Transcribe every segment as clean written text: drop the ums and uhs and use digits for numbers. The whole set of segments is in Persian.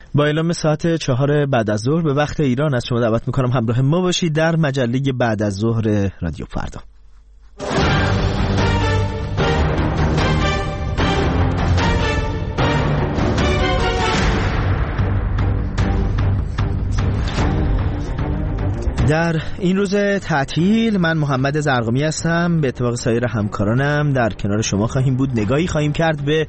با اعلام ساعت 4 بعد از ظهر به وقت ایران از شما دعوت میکنم همراه ما باشید در مجله بعد از ظهر رادیو فردا. در این روز تعطیل من محمد زرقامی هستم. به اتفاق سایر همکارانم در کنار شما خواهیم بود. نگاهی خواهیم کرد به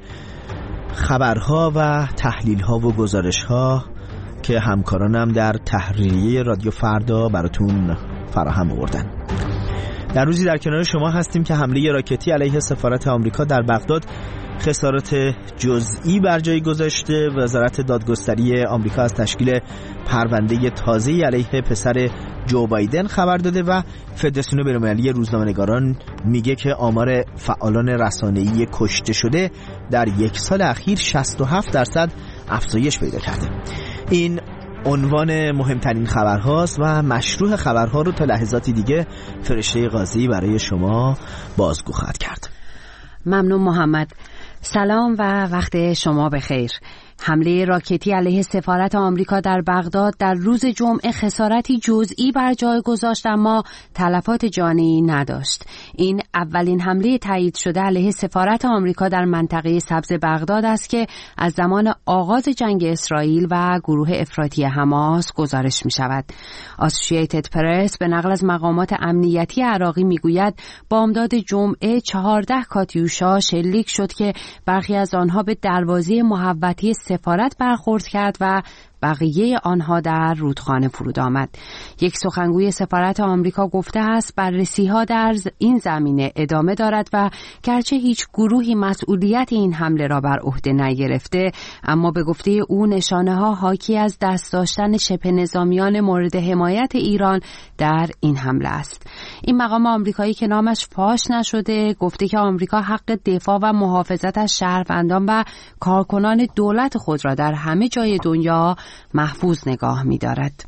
خبرها و تحلیل‌ها و گزارش‌ها که همکارانم در تحریریه رادیو فردا براتون فراهم آوردن. در روزی در کنار شما هستیم که حمله راکتی علیه سفارت آمریکا در بغداد خسارات جزئی بر جای گذاشته. وزارت دادگستری آمریکا از تشکیل پرونده تازه‌ای علیه پسر جو بایدن خبر داده و فدراسیون بین‌المللی روزنامه‌نگاران میگه که آمار فعالان رسانه‌ای کشته شده در یک سال اخیر 67% افزایش پیدا کرده. این عنوان مهمترین خبرهاست و مشروع خبرها رو تا لحظاتی دیگه فرشته قاضی برای شما بازگو خواهد کرد. ممنون محمد. سلام و وقت شما بخیر. حمله راکتی علیه سفارت آمریکا در بغداد در روز جمعه خسارتی جزئی بر جای گذاشت اما تلفات جانی نداشت. این اولین حمله تایید شده علیه سفارت آمریکا در منطقه سبز بغداد است که از زمان آغاز جنگ اسرائیل و گروه افراطی حماس گزارش می شود. آسوشییتد پرس به نقل از مقامات امنیتی عراقی می گوید بامداد جمعه 14 کاتیوشا شلیک شد که برخی از آنها به دروازه محوطه سفارت برخورد کرد و بقیه آنها در رودخانه فرود آمد. یک سخنگوی سفارت آمریکا گفته است بررسی‌ها در این زمینه ادامه دارد و گرچه هیچ گروهی مسئولیت این حمله را بر عهده نگرفته، اما به گفته او نشانه‌ها حاکی از دست داشتن شبه نظامیان مورد حمایت ایران در این حمله است. این مقام آمریکایی که نامش فاش نشده گفته که آمریکا حق دفاع و محافظت از شهروندان و کارکنان دولت خود را در همه جای دنیا محفوظ نگاه می‌دارد.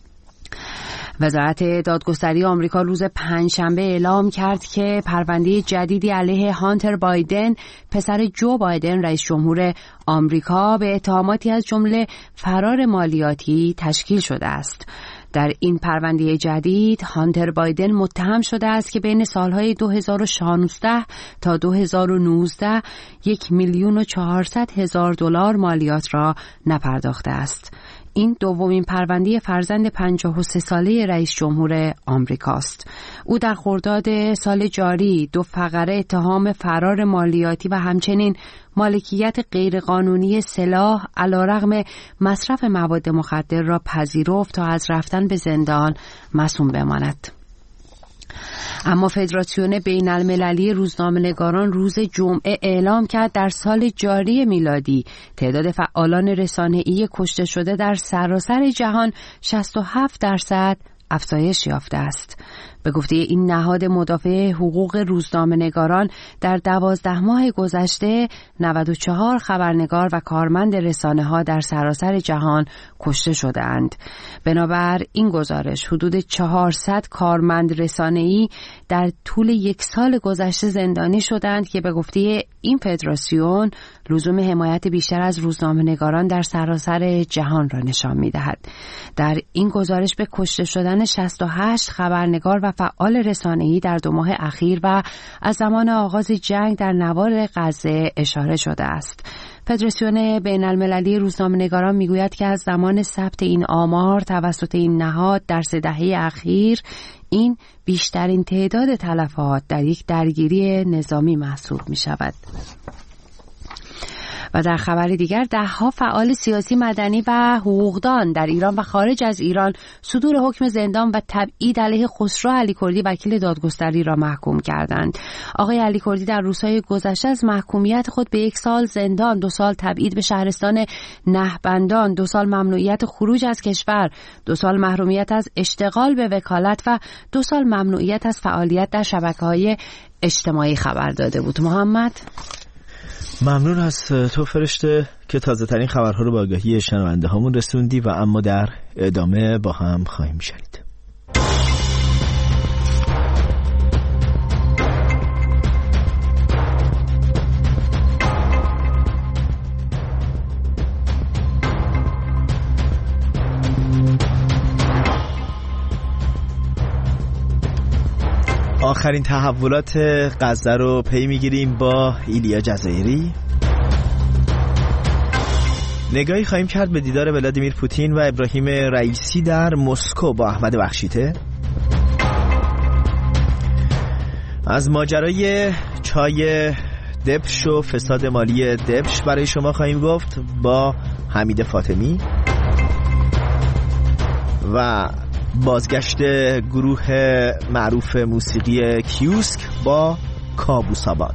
وزارت دادگستری آمریکا روز پنجشنبه اعلام کرد که پرونده جدیدی علیه هانتر بایدن، پسر جو بایدن رئیس جمهور آمریکا، به اتهاماتی از جمله فرار مالیاتی تشکیل شده است. در این پرونده جدید هانتر بایدن متهم شده است که بین سالهای 2016 تا 2019 $1,400,000 مالیات را نپرداخته است. این دومین پرونده فرزند 53 ساله رئیس جمهور آمریکاست. او در خرداد سال جاری 2 فقره اتهام فرار مالیاتی و همچنین مالکیت غیرقانونی سلاح علیرغم مصرف مواد مخدر را پذیرفت تا از رفتن به زندان معصوم بماند. اما فدراسیون بین‌المللی روزنامه‌نگاران روز جمعه اعلام کرد در سال جاری میلادی تعداد فعالان رسانه‌ای کشته شده در سراسر جهان 67% افزایش یافته است. به گفته این نهاد مدافع حقوق روزنامه‌نگاران در 12 ماه گذشته 94 خبرنگار و کارمند رسانه‌ها در سراسر جهان کشته شده‌اند. بنابر این گزارش حدود 400 کارمند رسانه‌ای در طول یک سال گذشته زندانی شدند که به گفته این فدراسیون لزوم حمایت بیشتر از روزنامه‌نگاران در سراسر جهان را نشان می‌دهد. در این گزارش به کشته شدن 68 خبرنگار و فعال رسانه‌ای در 2 ماه اخیر و از زمان آغاز جنگ در نوار غزه اشاره شده است. فدراسیون بین‌المللی روزنامه‌نگاران میگوید که از زمان ثبت این آمار توسط این نهاد در 3 دهه اخیر این بیشترین تعداد تلفات در یک درگیری نظامی محسوب می شود. و در خبر دیگر 10 فعال سیاسی، مدنی و حقوقدان در ایران و خارج از ایران صدور حکم زندان و تبعید علیه خسرو علیکردی وکیل دادگستری را محکوم کردند. آقای علیکردی در روزهای گذشته از محکومیت خود به 1 سال زندان، 2 سال تبعید به شهرستان نهبندان، 2 سال ممنوعیت خروج از کشور، 2 سال محرومیت از اشتغال به وکالت و 2 سال ممنوعیت از فعالیت در شبکه‌های اجتماعی خبر داده بود. محمد، ممنون از تو فرشته که تازه ترین خبرها رو با آگاهی شنونده هامون رسوندی و اما در ادامه با هم خواهیم شنید. آخرین تحولات غزه رو پی میگیریم با ایلیا جزایری. نگاهی خواهیم کرد به دیدار ولادیمیر پوتین و ابراهیم رئیسی در مسکو با احمد بخشیته. از ماجرای چای دبش و فساد مالی دبش برای شما خواهیم گفت با حمید فاطمی. و بازگشت گروه معروف موسیقی کیوسک با کابوس آباد.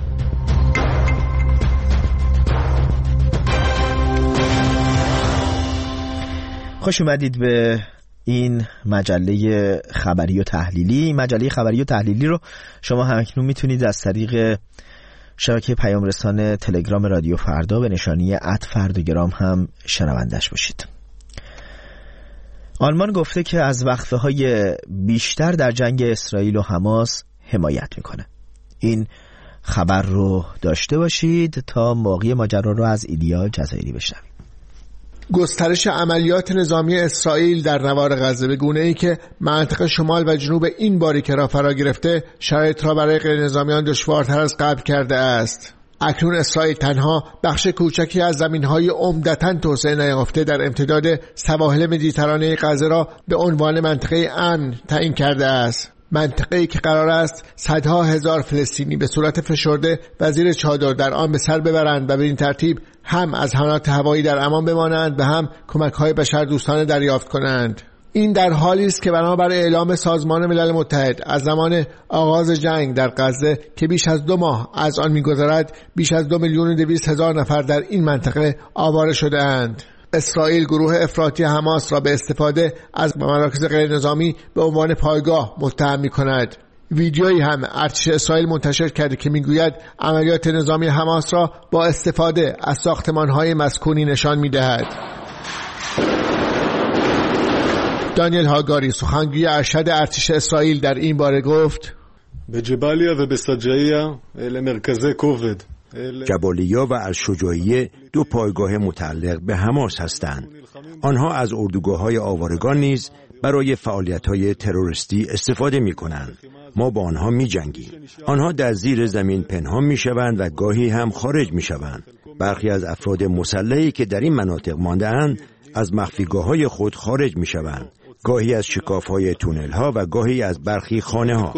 خوش اومدید به این مجله خبری و تحلیلی. مجله خبری و تحلیلی رو شما همکنون میتونید از طریق شبکه پیام رسان تلگرام رادیو فردا به نشانی @فردگرام هم شنوندش باشید. آلمان گفته که از وقفه‌های بیشتر در جنگ اسرائیل و حماس حمایت میکنه. این خبر رو داشته باشید تا باقی ماجرا رو از ایلیا جزایری بشنویم. گسترش عملیات نظامی اسرائیل در نوار غزه به گونه‌ای که منطقه شمال و جنوب این باریکه را فرا گرفته شرایط را برای غیرنظامیان دشوارتر از قبل کرده است. اکنون اسرائیل تنها بخش کوچکی از زمین‌های عمدتاً توسعه نیافته در امتداد سواحل مدیترانه غزه را به عنوان منطقه امن تعیین کرده است. منطقه‌ای که قرار است صدها هزار فلسطینی به صورت فشرده و زیر چادر در آن به سر ببرند و به این ترتیب هم از حملات هوایی در امان بمانند و هم کمک‌های بشردوستانه دریافت کنند. این در حالی است که بنابر اعلام سازمان ملل متحد از زمان آغاز جنگ در غزه که بیش از 2 ماه از آن می‌گذرد بیش از 2,200,000 نفر در این منطقه آواره شده‌اند. اسرائیل گروه افراطی حماس را به استفاده از مراکز غیرنظامی به عنوان پایگاه متهم می‌کند. ویدیویی هم ارتش اسرائیل منتشر کرده که میگوید عملیات نظامی حماس را با استفاده از ساختمان‌های مسکونی نشان می‌دهد. دانیل هاگاری سخنگوی ارشد ارتش اسرائیل در این باره گفت: به جبالیا و به سجایا مرکز کوفد. جبالیا و الشجاعیه 2 پایگاه متعلق به حماس هستند. آنها از اردوگاه‌های آوارگان نیز برای فعالیت‌های تروریستی استفاده می‌کنند. ما با آنها می‌جنگیم. آنها در زیر زمین پنهان می‌شوند و گاهی هم خارج می‌شوند. برخی از افراد مسلحی که در این مناطق مانده‌اند از مخفیگاه‌های خود خارج می‌شوند. گاهی از شکاف‌های تونل‌ها و گاهی از برخی خانه‌ها.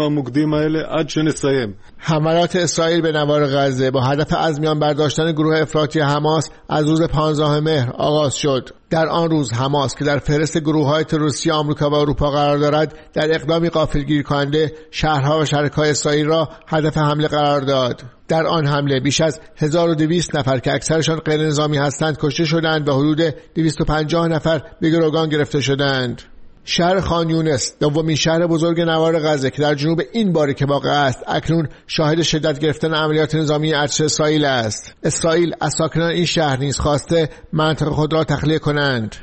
حملات اسرائیل به نوار غزه با هدف از میان برداشتن گروه افراطی حماس از روز 15 مهر آغاز شد. در آن روز حماس که در فهرست گروه‌های تروریستی آمریکا و اروپا قرار دارد، در اقدامی غافلگیر کننده شهرها و شرکای اسرائیل را هدف حمله قرار داد. در آن حمله بیش از 1200 نفر که اکثرشان غیر نظامی هستند کشته شدند و حدود 250 نفر به گروگان گرفته شدند. شهر خان یونس، دومین شهر بزرگ نوار غزه که در جنوب این باریکه واقع است، اکنون شاهد شدت گرفتن عملیات نظامی ارتش اسرائیل است. اسرائیل از ساکنان این شهر نیز خواسته منطقه خود را تخلیه کنند.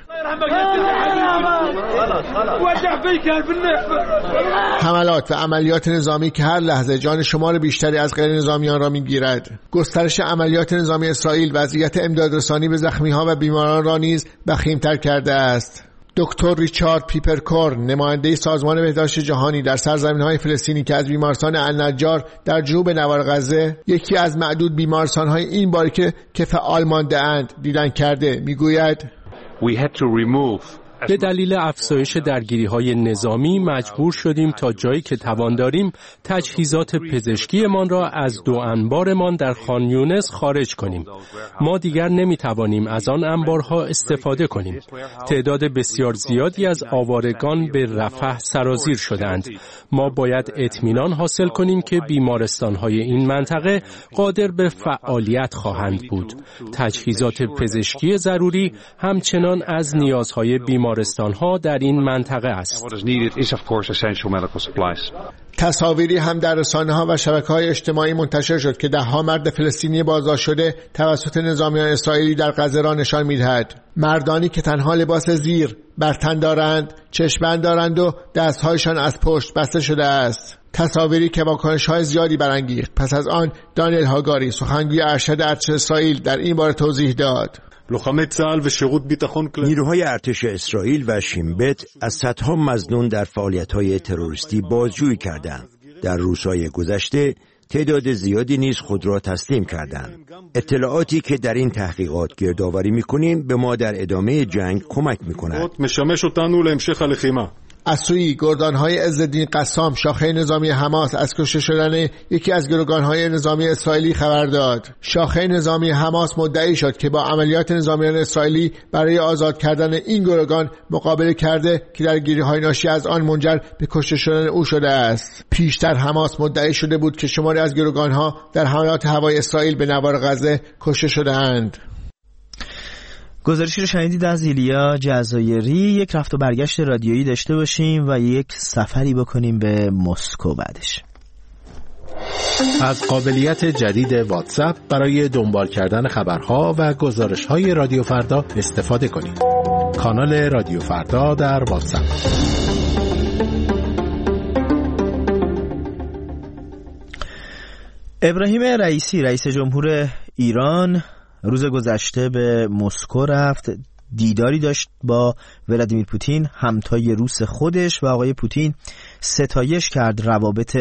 حملات و عملیات نظامی که هر لحظه جان شمار بیشتری از غیر نظامیان را میگیرد. گسترش عملیات نظامی اسرائیل وضعیت امدادرسانی به زخمی‌ها و بیماران را نیز وخیم‌تر کرده است. دکتر ریچارد پیپرکورن، نماینده سازمان بهداشت جهانی در سرزمین‌های فلسطینی که از بیمارستان النجار در جنوب نوار غزه، یکی از معدود بیمارستان‌های این باریکه که فعال مانده‌اند، دیدن کرده، میگوید: به دلیل افزایش درگیری‌های نظامی مجبور شدیم تا جایی که توان داریم تجهیزات پزشکیمان را از 2 انبارمان در خان یونس خارج کنیم. ما دیگر نمی‌توانیم از آن انبارها استفاده کنیم. تعداد بسیار زیادی از آوارگان به رفح سرازیر شدند. ما باید اطمینان حاصل کنیم که بیمارستان‌های این منطقه قادر به فعالیت خواهند بود. تجهیزات پزشکی ضروری همچنان از نیازهای بیمارستان‌ها در این منطقه است. تصاویری هم در رسانه‌ها و شبکه‌های اجتماعی منتشر شد که 10 مرد فلسطینی بازداشت شده توسط نظامیان اسرائیلی در غزه را نشان می‌دهد. مردانی که تنها لباس زیر بر تن دارند، چشم‌بند دارند و دست‌هایشان از پشت بسته شده است. تصاویری که واکنش‌های زیادی برانگیخت. پس از آن دانیل هاگاری سخنگوی ارشد ارتش اسرائیل در این باره توضیح داد: نیروهای ارتش اسرائیل و شین بت از صدها مظنون در فعالیت‌های تروریستی بازجویی کردند. در روزهای گذشته تعداد زیادی نیز خود را تسلیم کردند. اطلاعاتی که در این تحقیقات گردآوری می‌کنیم به ما در ادامه جنگ کمک می‌کند. משמש אותנו להמשך הלחימה. از سوی گردانهای عزالدین قسام شاخه نظامی حماس از کشته شدن یکی از گروگانهای نظامی اسرائیلی خبر داد. شاخه نظامی حماس مدعی شد که با عملیات نظامیان اسرائیلی برای آزاد کردن این گروگان مقابله کرده که درگیری‌های ناشی از آن منجر به کشته شدن او شده است. پیشتر حماس مدعی شده بود که شماری از گروگانها در حملات هوایی اسرائیل به نوار غزه کشته شده‌اند. گزارشی رو شنیدید از ایلیا جزایری. یک رفت و برگشت رادیویی داشته باشیم و یک سفری بکنیم به مسکو بعدش. از قابلیت جدید واتساپ برای دنبال کردن خبرها و گزارش‌های رادیو فردا استفاده کنید. کانال رادیو فردا در واتساپ. ابراهیم رئیسی رئیس جمهور ایران روز گذشته به مسکو رفت، دیداری داشت با ولادیمیر پوتین همتای روس خودش و آقای پوتین ستایش کرد روابط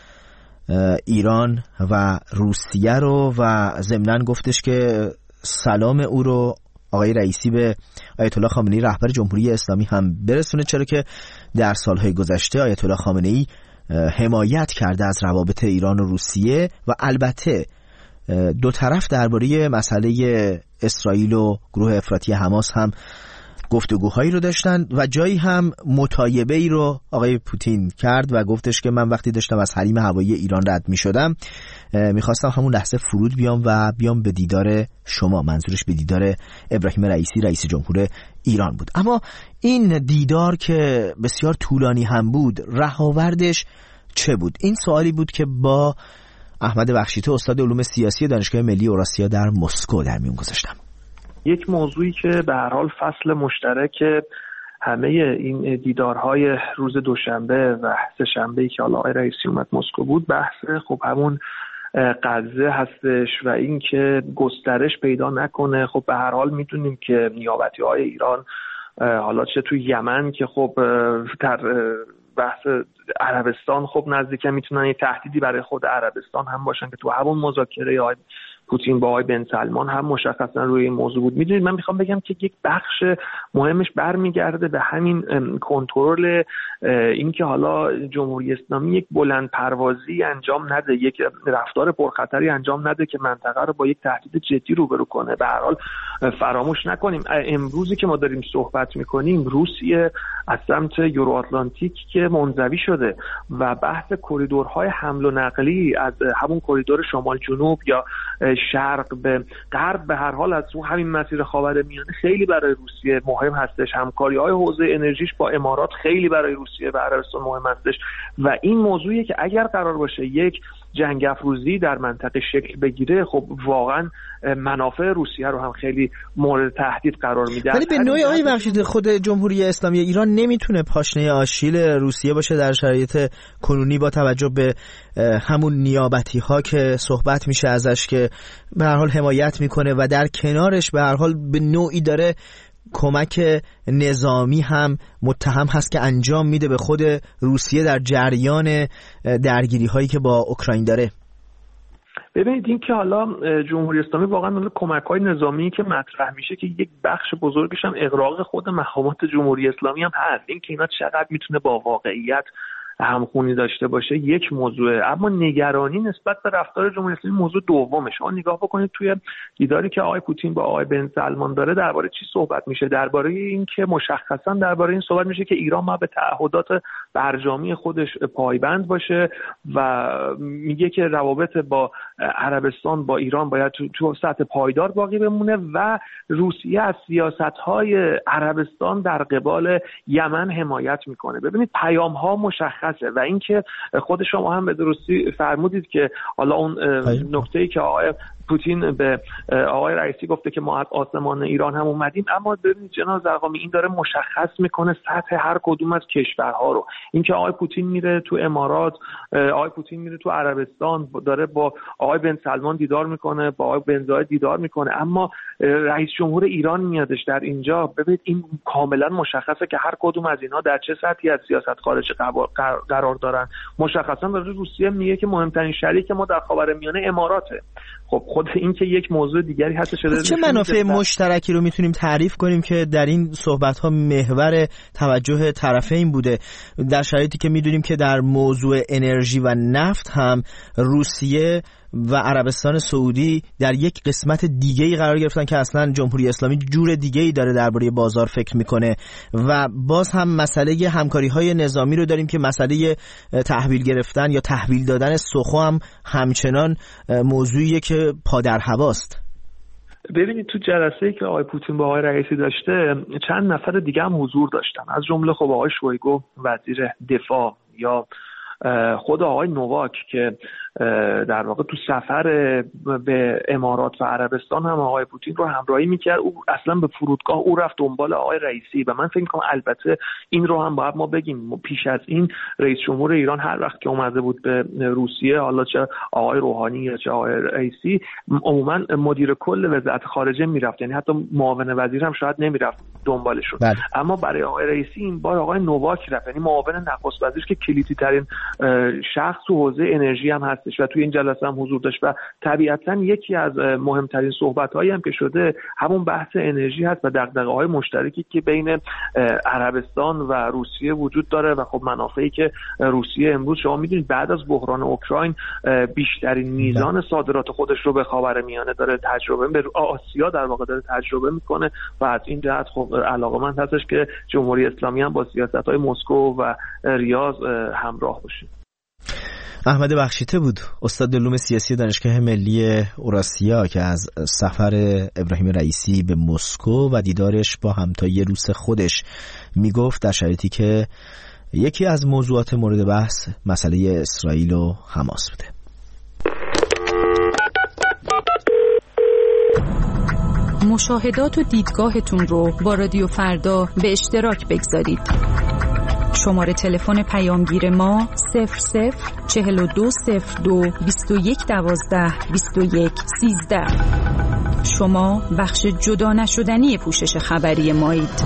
ایران و روسیه رو و ضمناً گفتش که سلام او رو آقای رئیسی به آیت الله خامنه‌ای رهبر جمهوری اسلامی هم برسونه، چرا که در سالهای گذشته آیت الله خامنه‌ای حمایت کرده از روابط ایران و روسیه و البته دو طرف درباره مسئله اسرائیل و گروه افراطی حماس هم گفتگوهایی رو داشتن و جایی هم مطایبه‌ای رو آقای پوتین کرد و گفتش که من وقتی داشتم از حریم هوایی ایران رد می شدم میخواستم همون لحظه فرود بیام و بیام به دیدار شما. منظورش به دیدار ابراهیم رئیسی رئیس جمهور ایران بود. اما این دیدار که بسیار طولانی هم بود، رهاوردش چه بود؟ این سوالی بود که با احمد بخشیته استاد علوم سیاسی دانشگاه ملی اوراسیا در مسکو در میون گذاشتم. یک موضوعی که به هر حال فصل مشترک همه این دیدارهای روز دوشنبه و سه‌شنبه‌ای که حالا آقای رئیسی اومد مسکو بود، بحث خب همون غزه هستش و این که گسترش پیدا نکنه. خب به هر حال میدونیم که نیابتی‌های ایران حالا چه توی یمن که خب در بحث عربستان خب نزدیکه میتونن یه تهدیدی برای خود عربستان هم باشن که تو همون مذاکره آقای پوتین با آقای بن سلمان هم مشخصا روی این موضوع بود. میدونید من میخوام بگم که یک بخش مهمش برمیگرده به همین کنترل، این که حالا جمهوری اسلامی یک بلند پروازی انجام نده، یک رفتار پرخطری انجام نده که منطقه رو با یک تهدید جدی روبرو کنه. به هر حال فراموش نکنیم امروزی که ما داریم صحبت میکنیم روسیه از سمت یورو آتلانتیک که منزوی شده و بحث کریدورهای حمل و نقلی از همون کریدور شمال جنوب یا شرق به غرب به هر حال از همین مسیر خاورمیانه خیلی برای روسیه مهم هستش. همکاری‌های حوزه انرژیش با امارات خیلی برای روسیه و عربستان مهم هستش و این موضوعی که اگر قرار باشه یک جنگ افروزی در منطقه شکل بگیره خب واقعا منافع روسیه رو هم خیلی مورد تهدید قرار میده. ولی به نوعی آقای بخشیده خود جمهوری اسلامی ایران نمیتونه پاشنه آشیل روسیه باشه در شرایط کنونی با توجه به همون نیابتی ها که صحبت میشه ازش که به هر حال حمایت میکنه و در کنارش به هر حال به نوعی داره کمک نظامی هم متهم هست که انجام میده به خود روسیه در جریان درگیری هایی که با اوکراین داره. ببینید این که حالا جمهوری اسلامی واقعا کمک‌های نظامی که مطرح میشه که یک بخش بزرگش هم اغراق خود مقامات جمهوری اسلامی هم هست. این که اینا چقدر میتونه با واقعیت همخونی داشته باشه یک موضوعه، اما نگرانی نسبت به رفتار جمهوری اسلامی موضوع دومه. شما نگاه بکنید توی دیداری که آقای پوتین با آقای بن سلمان داره درباره چی صحبت میشه؟ درباره این که مشخصا درباره این صحبت میشه که ایران ما به تعهدات برجامی خودش پایبند باشه و میگه که روابط با عربستان با ایران باید تو سطح پایدار باقی بمونه و روسیه از سیاست‌های عربستان در قبال یمن حمایت میکنه. ببینید پیام‌ها مشخصه و اینکه خود شما هم به درستی فرمودید که حالا اون نکته‌ای که آقای پوتین به آقای رئیسی گفته که ما از آسمان ایران هم اومدیم، اما ببینید جناب زرقامی این داره مشخص میکنه سطح هر کدوم از کشورها رو. اینکه آقای پوتین میره تو امارات، آقای پوتین میره تو عربستان، داره با آقای بن سلمان دیدار میکنه، با آقای بن زاید دیدار میکنه، اما رئیس جمهور ایران میادش در اینجا. ببینید این کاملا مشخصه که هر کدوم از اینها در چه سطحی از سیاست خارجی قرار دارن. مشخصا داره روسیه میگه که مهمترین شریک ما در خاورمیانه اماراته. خب خود این که یک موضوع دیگری هست شده. چه منافع مشترکی رو میتونیم تعریف کنیم که در این صحبت‌ها محور توجه طرفین بوده، در شرایطی که میدونیم که در موضوع انرژی و نفت هم روسیه و عربستان سعودی در یک قسمت دیگه‌ای قرار گرفتن که اصلا جمهوری اسلامی جور دیگه‌ای داره درباره بازار فکر میکنه، و باز هم مسئله همکاری‌های نظامی رو داریم که مسئله تحویل گرفتن یا تحویل دادن سخو هم همچنان موضوعیه که پا در هواست. ببینید تو جلسه‌ای که آقای پوتین با آقای رئیسی داشته چند نفر دیگه هم حضور داشتن، از جمله خب آقای شویگو وزیر دفاع یا خود آقای نوواک که در واقع تو سفر به امارات و عربستان هم آقای پوتین رو همراهی میکرد. او اصلا به فرودگاه او رفت دنبال آقای رئیسی و من فکر میکنم البته این رو هم باید ما بگیم، پیش از این رئیس جمهور ایران هر وقت که اومده بود به روسیه، حالا چه آقای روحانی یا چه آقای رئیسی، عموما مدیر کل وزارت خارجه میرفت، یعنی حتی معاون وزیر هم شاید نمیرفت دنبالشون. اما برای آقای رئیسی این بار آقای نوواک رفت، یعنی معاون نخست وزیر که کلیدی ترین شخص تو حوزه انرژی هم هستش و توی این جلسه هم حضور داشت و طبیعتاً یکی از مهمترین صحبت‌هایی هم که شده همون بحث انرژی هست و دغدغه‌های مشترکی که بین عربستان و روسیه وجود داره و خب منافعی که روسیه امروز شما می‌دونید بعد از بحران اوکراین بیشترین میزان صادرات خودش رو به خاورمیانه داره تجربه، به آسیا در واقع داره تجربه می‌کنه و از این جهت خب علاقه‌مند هستش که جمهوری اسلامی هم با سیاست‌های مسکو و ریاض همراه باشه. احمد بخشیته بود، استاد علوم سیاسی دانشگاه ملی اوراسیا، که از سفر ابراهیم رئیسی به مسکو و دیدارش با همتای روس خودش میگفت، در شرایطی که یکی از موضوعات مورد بحث مسئله اسرائیل و حماس بوده. مشاهدات و دیدگاهتون رو با رادیو فردا به اشتراک بگذارید. شماره تلفن پیامگیر ما 00420221122113. شما بخش جدا نشدنی پوشش خبری مایید.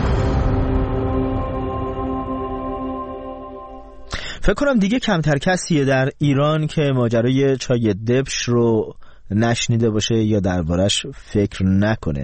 فکر کنم دیگه کمتر کسیه در ایران که ماجرای چای دبش رو نشنیده باشه یا دربارش فکر نکنه.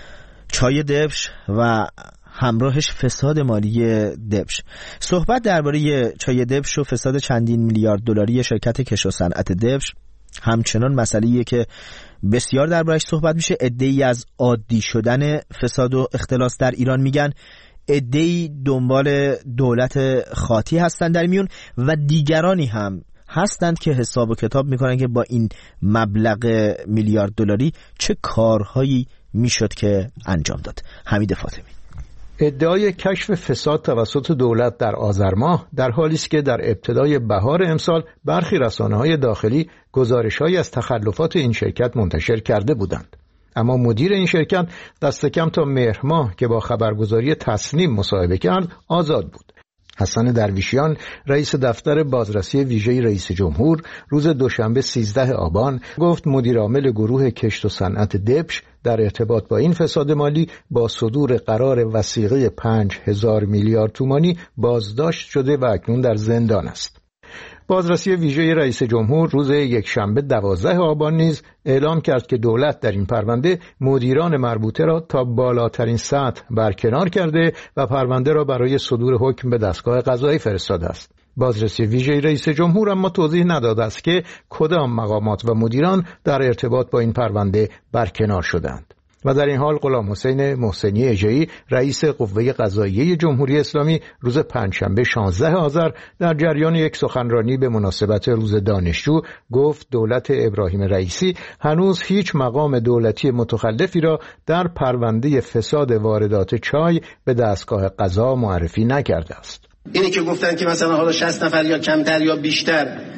چای دبش و همراهش فساد مالی دبش. صحبت درباره چای دبش و فساد چندین میلیارد دلاری شرکت کشت و صنعت دبش همچنان مسئله‌ایه که بسیار دربارش صحبت میشه. عده‌ای از عادی شدن فساد و اختلاس در ایران میگن، عده‌ای دنبال دولت خاطی هستن در میون و دیگرانی هم هستند که حساب و کتاب میکنن که با این مبلغ میلیارد دلاری چه کارهایی میشد که انجام داد. حمید فاطمی. ادعای کشف فساد توسط دولت در آذر ماه در حالی است که در ابتدای بهار امسال برخی رسانه‌های داخلی گزارش‌هایی از تخلفات این شرکت منتشر کرده بودند. اما مدیر این شرکت دست کم تا مهر ماه که با خبرگزاری تصنیم مصاحبه کرد آزاد بود. حسن درویشیان رئیس دفتر بازرسی ویژه رئیس جمهور روز دوشنبه 13 آبان گفت مدیر عامل گروه کشت و صنعت دبش در ارتباط با این فساد مالی با صدور قرار وثیقه 5000 میلیارد تومانی بازداشت شده و اکنون در زندان است. بازرسی ویژه رئیس جمهور روز یکشنبه 12 آبان نیز اعلام کرد که دولت در این پرونده مدیران مربوطه را تا بالاترین سطح برکنار کرده و پرونده را برای صدور حکم به دستگاه قضایی فرستاده است. بازرسی ویژه رئیس جمهور اما توضیح نداده است که کدام مقامات و مدیران در ارتباط با این پرونده برکنار شدند. و در این حال غلام حسین محسنی اژه‌ای رئیس قوه قضاییه جمهوری اسلامی روز پنجشنبه 16 آذر در جریان یک سخنرانی به مناسبت روز دانشجو گفت دولت ابراهیم رئیسی هنوز هیچ مقام دولتی متخلفی را در پرونده فساد واردات چای به دستگاه قضا معرفی نکرده است. اینی که گفتن که مثلا حالا 60 نفر یا کمتر یا بیشتر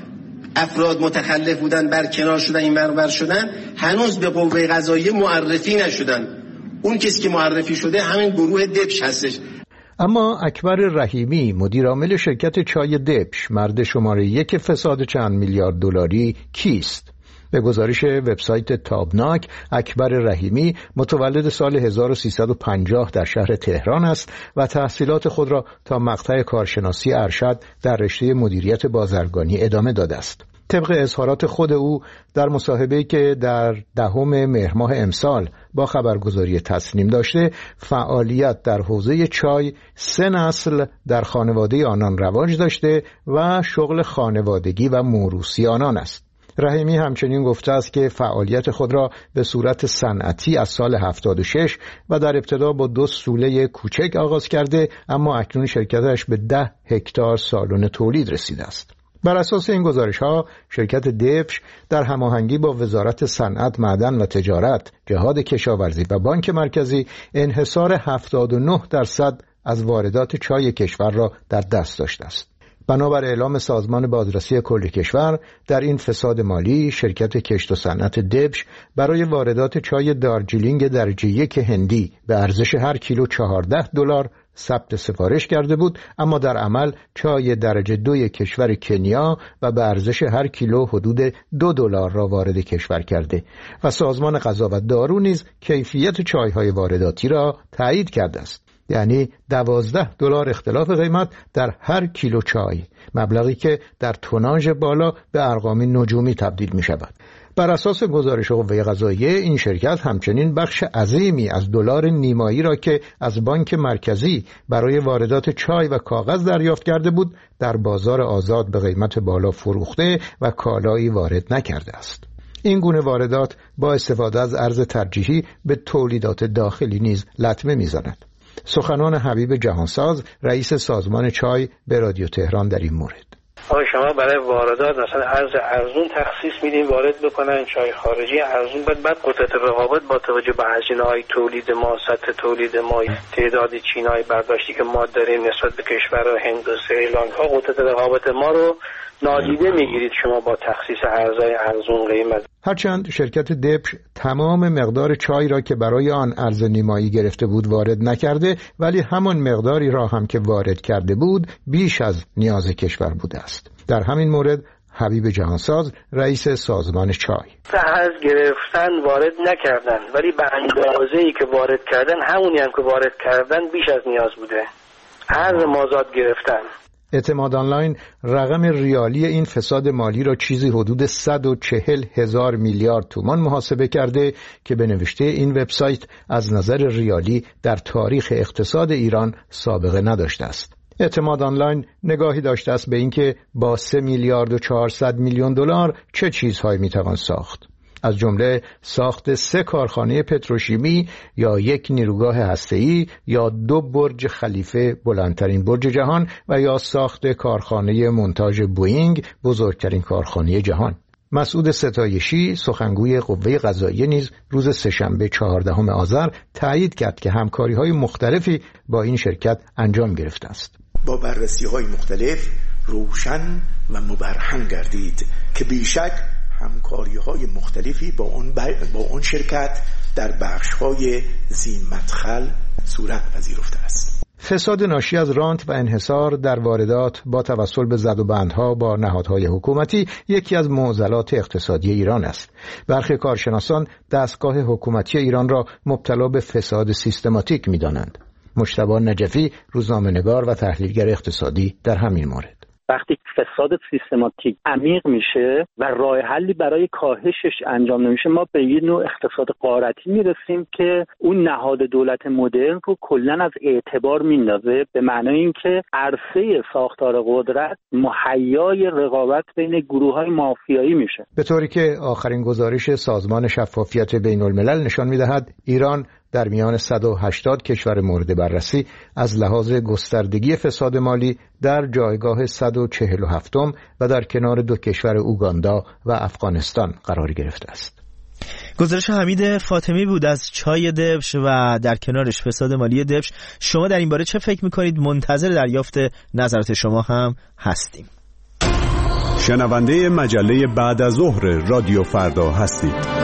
افراد متخلف بودن، برکنار شدن، این ور شدن، هنوز به قوه قضاییه معرفی نشدن. اون کسی که معرفی شده همین گروه دبش هستش. اما اکبر رحیمی، مدیر عامل شرکت چای دبش، مرد شماره 1 فساد چند میلیارد دلاری کیست؟ به گزارش وبسایت تابناک، اکبر رحیمی متولد سال 1350 در شهر تهران است و تحصیلات خود را تا مقطع کارشناسی ارشد در رشته مدیریت بازرگانی ادامه داده است. طبق اظهارات خود او در مصاحبه‌ای که در 10 مهر ماه امسال با خبرگزاری تسنیم داشته، فعالیت در حوزه چای 3 نسل در خانواده آنان رواج داشته و شغل خانوادگی و موروثی آنان است. رحیمی همچنین گفته است که فعالیت خود را به صورت صنعتی از سال 76 و در ابتدا با 2 سوله کوچک آغاز کرده، اما اکنون شرکتش به 10 هکتار سالن تولید رسیده است. بر اساس این گزارش‌ها، شرکت دبش در هماهنگی با وزارت صنعت، معدن و تجارت، جهاد کشاورزی و بانک مرکزی انحصار 79% از واردات چای کشور را در دست داشته است. بنابر اعلام سازمان بازرسی کل کشور، در این فساد مالی شرکت کشت و صنعت دبش برای واردات چای دارجیلینگ درجه 1 هندی به ارزش هر کیلو $14 ثبت سفارش کرده بود، اما در عمل چای درجه 2 کشور کنیا و به ارزش هر کیلو حدود $2 را وارد کشور کرده و سازمان غذا و دارو نیز کیفیت چای‌های وارداتی را تایید کرده است. یعنی $12 اختلاف قیمت در هر کیلو چای، مبلغی که در توناژ بالا به ارقام نجومی تبدیل می شود. بر اساس گزارش قوه قضاییه، این شرکت همچنین بخش عظیمی از دلار نیمایی را که از بانک مرکزی برای واردات چای و کاغذ دریافت کرده بود، در بازار آزاد به قیمت بالا فروخته و کالایی وارد نکرده است. این گونه واردات با استفاده از ارز ترجیحی به تولیدات داخلی نیز لطمه می‌زند. سخنان حبیب جهانساز، رئیس سازمان چای، به رادیو تهران در این مورد: شما برای واردات مثلا ارز ارزون تخصیص میدین وارد بکنن چای خارجی ارزون، بعد قدرت رقابت با توجه به هزینه‌های تولید ما، سطح تولید ما، تعداد چینای برداشتی که ما داریم نسبت به کشور هند و سریلانکا، قدرت رقابت ما رو نادیده میگیرید شما با تخصیص ارزهای ارزون قیمت. هرچند شرکت دبش تمام مقدار چای را که برای آن ارز نیمایی گرفته بود وارد نکرده، ولی همان مقداری را هم که وارد کرده بود بیش از نیاز کشور بوده است. در همین مورد حبیب جهانساز، رئیس سازمان چای: ارز گرفتن وارد نکردن، ولی به اندازه‌ای که وارد کردن همونی هم که وارد کردن بیش از نیاز بوده. ارز مازاد گرفتن. اعتماد آنلاین رقم ریالی این فساد مالی را چیزی حدود 140,000 میلیارد تومان محاسبه کرده که به نوشته این وبسایت از نظر ریالی در تاریخ اقتصاد ایران سابقه نداشته است. اعتماد آنلاین نگاهی داشته است به اینکه با 3 میلیارد و 400 میلیون دلار چه چیزهایی میتوان ساخت، از جمله ساخت 3 کارخانه پتروشیمی یا 1 نیروگاه هسته‌ای یا 2 برج خلیفه، بلندترین برج جهان، و یا ساخت کارخانه مونتاژ بوئینگ، بزرگترین کارخانه جهان. مسعود ستایشی، سخنگوی قوه قضاییه، نیز روز سه‌شنبه 14 آذر تایید کرد که همکاری‌های مختلفی با این شرکت انجام گرفته است. با بررسی‌های مختلف روشن و مبرهن گردید که بیشک همکاری‌های مختلفی با اون شرکت در بخش‌های ذی مدخل صورت پذیرفته است. فساد ناشی از رانت و انحصار در واردات با توسل به زدوبندها با نهادهای حکومتی یکی از معضلات اقتصادی ایران است. برخی کارشناسان دستگاه حکومتی ایران را مبتلا به فساد سیستماتیک می‌دانند. مجتبی نجفی، روزنامه‌نگار و تحلیلگر اقتصادی، در همین مورد: وقتی فساد سیستماتیک عمیق میشه و راه حلی برای کاهشش انجام نمیشه، ما به یه نوع اقتصاد غارتی میرسیم که اون نهاد دولت مدرن رو کلا از اعتبار میندازه، به معنای اینکه عرصه ساختار قدرت مهیای رقابت بین گروه‌های مافیایی میشه. به طوری که آخرین گزارش سازمان شفافیت بین‌الملل نشان میدهد ایران در میان 180 کشور مورد بررسی از لحاظ گستردگی فساد مالی در جایگاه 147م و در کنار 2 کشور اوگاندا و افغانستان قرار گرفته است. گزارش حمید فاطمی بود از چای دبش و در کنارش فساد مالی دبش. شما در این باره چه فکر می‌کنید؟ منتظر دریافت نظرات شما هم هستیم. شنونده مجله بعد از ظهر رادیو فردا هستید.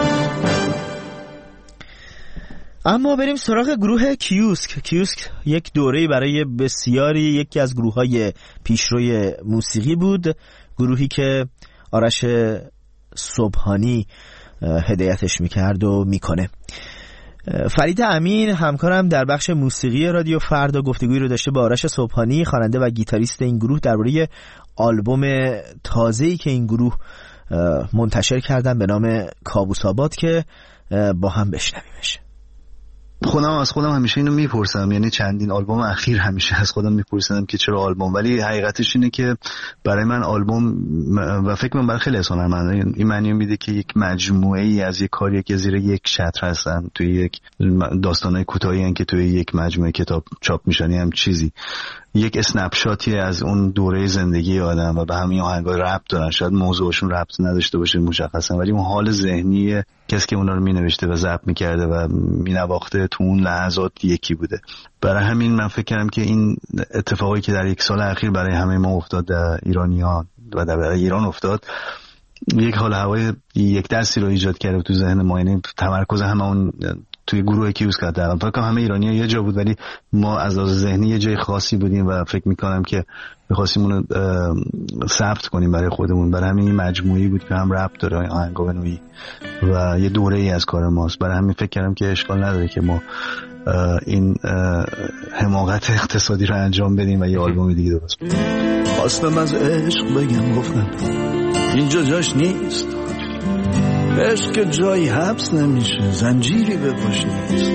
اما بریم سراغ گروه کیوسک. کیوسک یک دوره‌ای برای بسیاری یکی از گروه‌های پیشروی موسیقی بود، گروهی که آرش صبحانی هدایتش میکرد و میکنه. فرید امین همکارم در بخش موسیقی رادیو فردا گفتگویی رو داشته با آرش صبحانی، خواننده و گیتاریست این گروه، درباره آلبوم تازه‌ای که این گروه منتشر کردن به نام کابوس آباد که با هم بشنویمش. خودم از خودم همیشه اینو میپرسم، یعنی چندین آلبوم اخیر همیشه از خودم میپرسیدم که چرا آلبوم، ولی حقیقتش اینه که برای من آلبوم و فکر کنم برای خیلی از هنرمندان این معنی میده که یک مجموعه ای از یک کاری که زیر یک شطر هستن، توی یک داستانای کوتاهی ان که توی یک مجموعه کتاب چاپ میشن، هم چیزی یک اسنپ شاتی از اون دوره زندگی آدم و به همین آهنگا ربط دارن. شاید موضوعشون ربط نداشته باشه مشخصا، ولی اون حال ذهنی کسی که اونا رو مینوشته و ضبط میکرده و مینواخته تو اون لحظات یکی بوده. برای همین من فکر کردم که این اتفاقی که در یک سال اخیر برای همه ما افتاد، در ایرانیان و در ایران افتاد، یک حال هوای یک دستی رو ایجاد کرده تو ذهن ما. یعنی تمرکز همه اون توی گروه کیوسک کردن، فکر کنم همه ایرانی‌ها یه جا بود ولی ما از لحاظ ذهنی یه جای خاصی بودیم و فکر می‌کنم که می‌خواستیم اونو ثبت کنیم برای خودمون. برای همین مجموعی بود که هم ربط داره آهنگا به نوعی و یه دوره‌ای از کار ماست. برای همین فکر کردم که اشکال نداره که ما این حماقت اقتصادی رو انجام بدیم و یه آلبوم دیگه درست کنیم. خواستم از عشق بگم، گفتم اینجا جاش نیست، عشق که جایی حبس نمیشه، زنجیری به پاش نیست.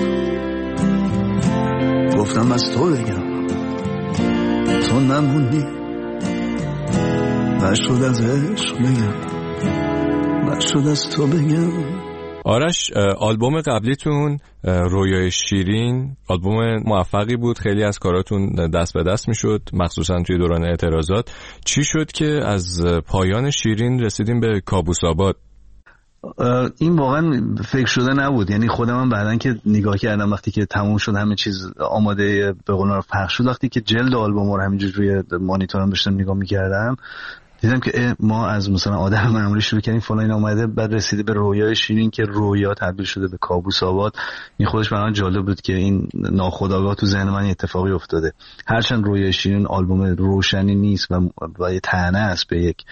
گفتم از تو بگم، تو نمونی، نشد از عشق بگم، نشد از تو بگم. آرش، آلبوم قبلیتون رویای شیرین آلبوم موفقی بود، خیلی از کاراتون دست به دست میشد مخصوصا توی دوران اعتراضات. چی شد که از پایان شیرین رسیدیم به کابوس آباد؟ این واقعا فکر شده نبود، یعنی خودم هم بعدن که نگاه کردم وقتی که تموم شد همه چیز آماده به قول معروف پخش شد، وقتی که جلد آلبوم رو همینجوری روی مانیتورم داشتم نگاه می‌کردم دیدم که ما از مثلا آدم معمولی شروع کردیم فلان این اومده، بعد رسیده به رویای شیرین که رویا تبدیل شده به کابوس آباد. این خودش برام جالب بود که این ناخودآگاه تو ذهن من اتفاقی افتاده. هرچند رویای شیرین آلبوم روشنی نیست و یه طعنه است به یک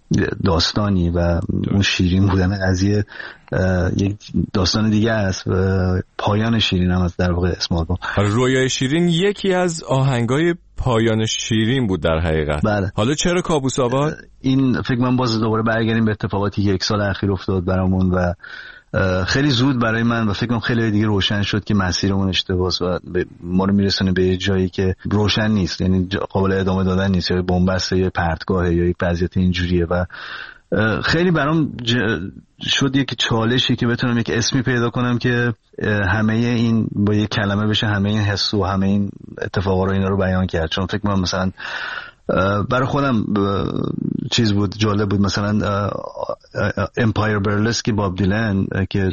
داستانی و اون شیرین بودن قضیه یک داستان دیگه است و پایان شیرین هم از در واقع اسم آلبوم. رویای شیرین یکی از آهنگای پایان شیرین بود در حقیقت. بله. حالا چرا کابوس آباد؟ این فکر من باز دوباره برگردیم به اتفاقاتی که یک سال اخیر افتاد برامون و خیلی زود برای من و فکر کنم خیلی دیگه روشن شد که مسیرمون اشتباهه و ما رو میرسونه به یه جایی که روشن نیست، یعنی قابل ادامه دادن نیست، یا بن‌بست یا پرتگاهه یا یک وضعیت اینجوریه و خیلی برام شد یک چالشی که بتونم یک اسمی پیدا کنم که همه این با یک کلمه بشه همه این حس و همه این اتفاقا رو اینا رو بیان کرد. چون فکر کنم مثلا برای خودم چیز بود، جالب بود، مثلا امپایر برلسک باب دیلن که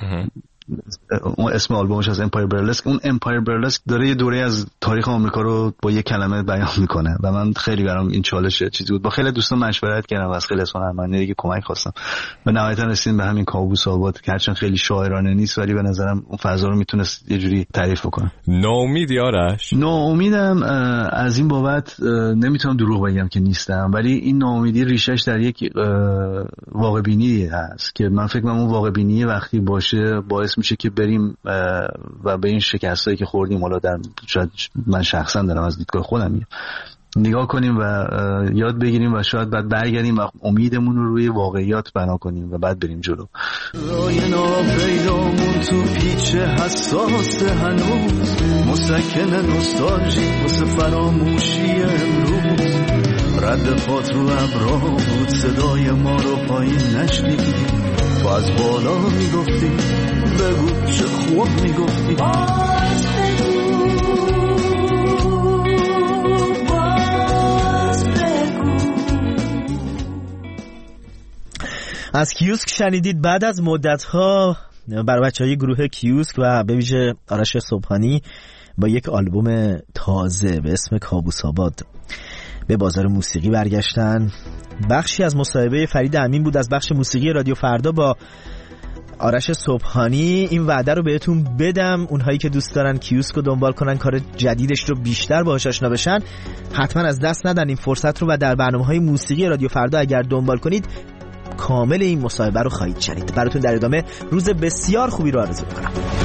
اون اسم آلبومش از امپایر برلسک، اون امپایر برلسک داره یه دوره از تاریخ آمریکا رو با یه کلمه بیان میکنه و من خیلی برام این چالش چیزی بود. با خیلی دوستان مشورت کردم و از خیلی هنرمندان دیگه کمک خواستم و نهایتا رسیدیم به همین کابوس آباد که هرچند خیلی شاعرانه نیست ولی به نظرم اون فضا رو میتونست یه جوری تعریف بکنه. ناامیدی آرش؟ ناامیدم از این بابت نمیتونم دروغ بگم که نیستم، ولی این ناامیدی ریشش در یک واقع بینی هست که من فکر کنم اون واقع بینی وقتی باشه باعث میشه که بریم و به این شکستایی که خوردیم، حالا در شاید من شخصا دارم از دیدگاه خودم نگاه کنیم و یاد بگیریم و شاید بعد برگردیم و امیدمون رو روی واقعیات بنا کنیم و بعد بریم جلو. رای ناپیدامون تو پیچ حساس هنوز، مسکن نوستالژی واسه فراموشی امروز، رد پات رو ابرا بود، صدای ما رو پایین نشنیدی، تو از بالا میگفتی بگو چه خوب میگفتی، باز بگو باز بگو. از کیوسک شنیدید. بعد از مدت‌ها برای بچه‌های گروه کیوسک و به ویژه آرش صبحانی با یک آلبوم تازه به اسم کابوس آباد به بازار موسیقی برگشتن. بخشی از مصاحبه فرید امین بود از بخش موسیقی رادیو فردا با آرش صبحانی. این وعده رو بهتون بدم، اونهایی که دوست دارن کیوسک رو دنبال کنن، کار جدیدش رو بیشتر باهاش آشنا بشن، حتما از دست ندن این فرصت رو و در برنامه‌های موسیقی رادیو فردا اگر دنبال کنید کامل این مصاحبه رو خواهید شنید. براتون در ادامه روز بسیار خوبی رو آرزو می‌کنم.